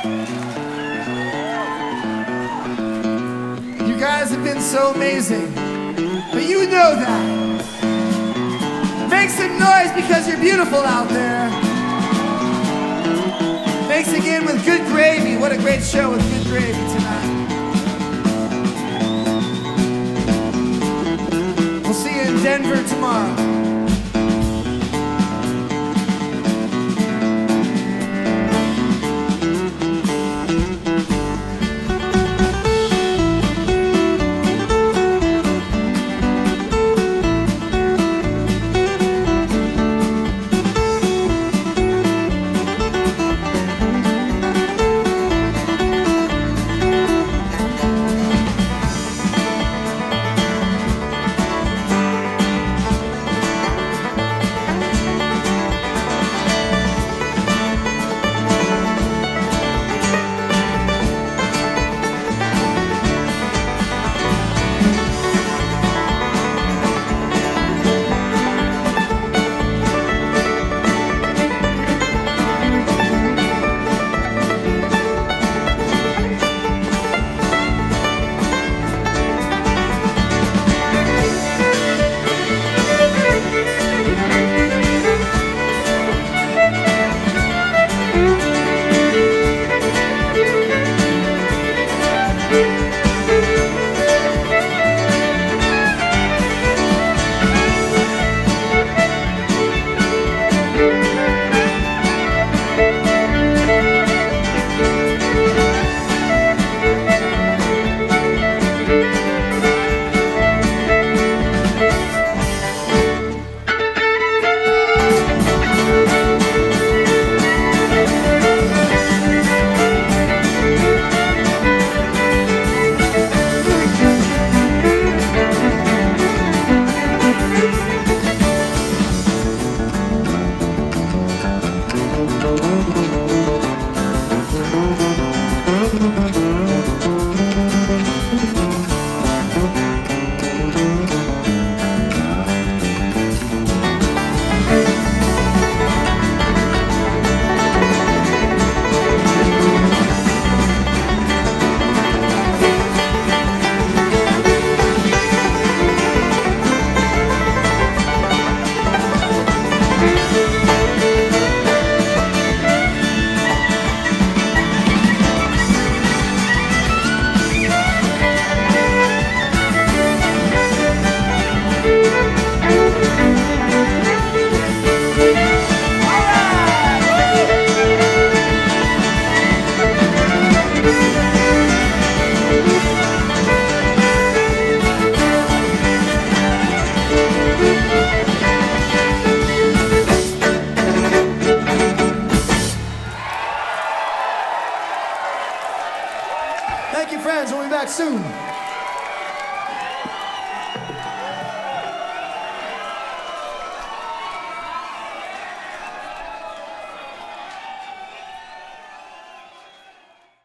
You guys have been so amazing, but you know that. Make some noise because you're beautiful out there. Thanks again with Good Gravy. What a great show with Good Gravy tonight. We'll see you in Denver tomorrow. Thank you, friends. We'll be back soon.